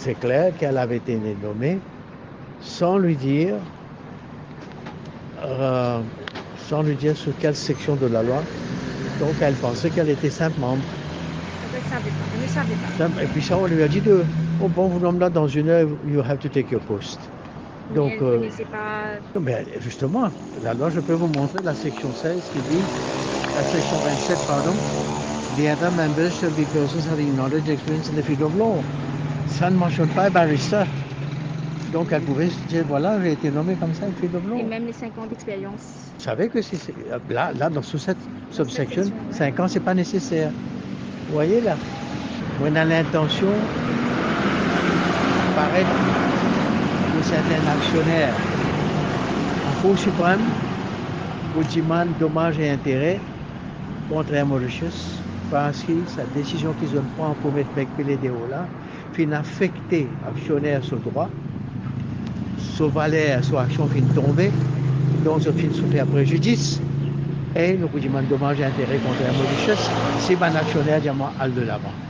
c'est clair qu'elle avait été nommée sans lui dire sur quelle section de la loi. Donc elle pensait qu'elle était simple membre. Elle ne savait pas. Et puis ça, on lui a dit oh bon, vous nommez là dans une heure, you have to take your post. Mais donc, elle ne connaissait pas. Mais justement, la loi, je peux vous montrer la section 16 qui dit, la section 27, pardon, the other members shall be persons having knowledge, experience in the field of law. Ça ne mentionne pas barrister. Donc elle pouvait se dire, voilà, j'ai été nommé comme ça, field of law. Et même les 5 ans d'expérience. Vous savez que là, dans cette subsection, 5 ans, c'est pas nécessaire. Vous voyez là, on a l'intention paraître de certains actionnaires en Cour suprême pour demander dommages et intérêts contre Air Mauritius parce que sa décision qu'ils ont prise pour mettre PDO là fin affecter actionnaires sur droit, sur valeur, sur action fin tomber, donc ça fin souffrir préjudice et nous demandons dommages et intérêts contre Air Mauritius, c'est un actionnaire diamant al de l'avant.